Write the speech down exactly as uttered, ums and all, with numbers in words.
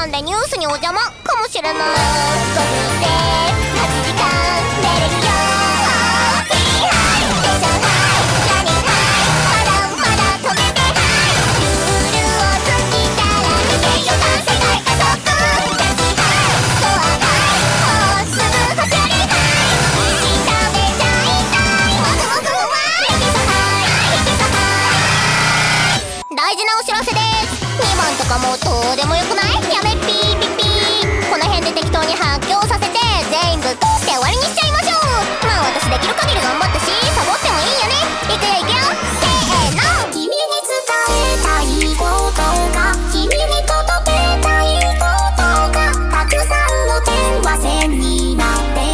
間でニュースにお邪魔かもしれない。ごふんではちじかん寝れるよ。ハッピーハイテンションハイランニングハイまだまだ止めてハイルールを尽きたら逃げよう世界加速ダッチハイスコアハイもうすぐ走りハイしためちゃいたいもぐもぐわーいけそハイいけそハイ大事なお知らせです。にばんとかも登